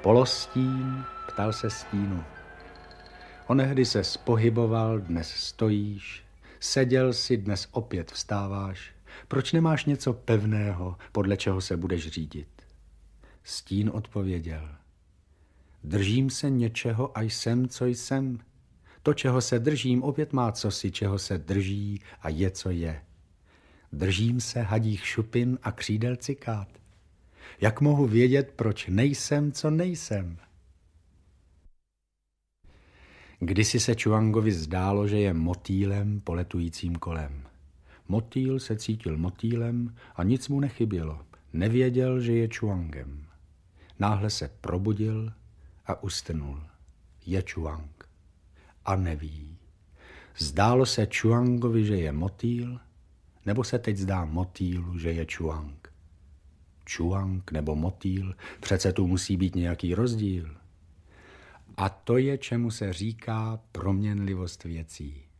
Polostín ptal se stínu. Onehdy se spohyboval, dnes stojíš, seděl si, dnes opět vstáváš. Proč nemáš něco pevného, podle čeho se budeš řídit? Stín odpověděl. Držím se něčeho a jsem, co jsem. To, čeho se držím, opět má cosi, čeho se drží a je, co je. Držím se hadích šupin a křídel cikát. Jak mohu vědět, proč nejsem, co nejsem? Kdysi se Čuangovi zdálo, že je motýlem poletujícím kolem. Motýl se cítil motýlem a nic mu nechybělo. Nevěděl, že je Čuangem. Náhle se probudil a ustrnul. Je Čuang. A neví. Zdálo se Čuangovi, že je motýl, nebo se teď zdá motýlu, že je Čuang. Čuang nebo motýl, přece tu musí být nějaký rozdíl. A to je, čemu se říká proměnlivost věcí.